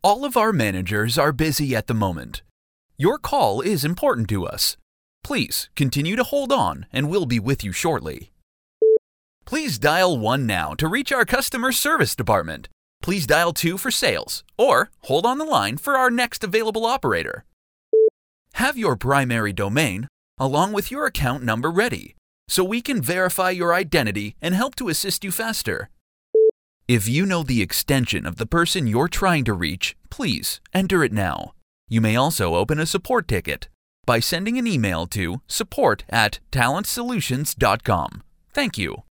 All of our managers are busy at the moment. Your call is important to us. Please continue to hold on and we'll be with you shortly. Please dial 1 now to reach our customer service department. Please dial 2 for sales, or hold on the line for our next available operator. Have your primary domain, along with your account number ready, so we can verify your identity and help to assist you faster. If you know the extension of the person you're trying to reach, please enter it now. You may also open a support ticket by sending an email to support@talentsolutions.com. Thank you.